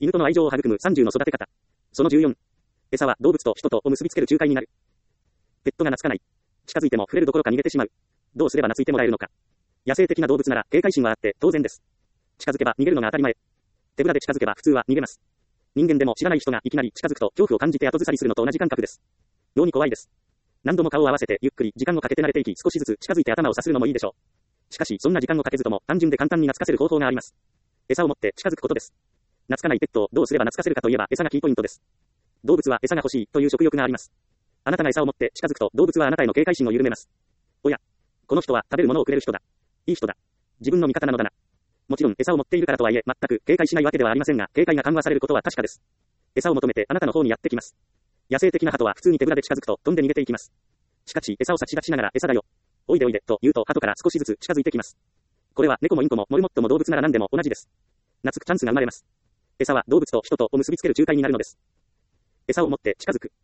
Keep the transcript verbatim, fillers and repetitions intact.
犬との愛情を育むさんじゅうの育て方。そのじゅうよん。餌は動物と人とを結びつける仲介になる。ペットが懐かない。近づいても触れるどころか逃げてしまう。どうすれば懐いてもらえるのか。野生的な動物なら警戒心はあって当然です。近づけば逃げるのが当たり前。手ぶらで近づけば普通は逃げます。人間でも知らない人がいきなり近づくと恐怖を感じて後ずさりするのと同じ感覚です。妙に怖いです。何度も顔を合わせてゆっくり時間をかけて慣れていき少しずつ近づいて頭をさするのもいいでしょう。しかしそんな時間をかけずとも単純で簡単に懐かせる方法があります。餌を持って近づくことです。懐かないペットをどうすれば懐かせるかといえば餌がキーポイントです。動物は餌が欲しいという食欲があります。あなたが餌を持って近づくと動物はあなたへの警戒心を緩めます。おや、この人は食べるものをくれる人だ。いい人だ。自分の味方なのだな。もちろん餌を持っているからとはいえ全く警戒しないわけではありませんが、警戒が緩和されることは確かです。餌を求めてあなたの方にやってきます。野生的な鳩は普通に手ぶらで近づくと飛んで逃げていきます。しかし餌を差し出しながら餌だよ。おいでおいでと言うと鳩から少しずつ近づいてきます。これは猫もインコもモルモットも動物なら何でも同じです。懐くチャンスが生まれます。餌は動物と人とを結びつける仲介になるのです。餌を持って近づく。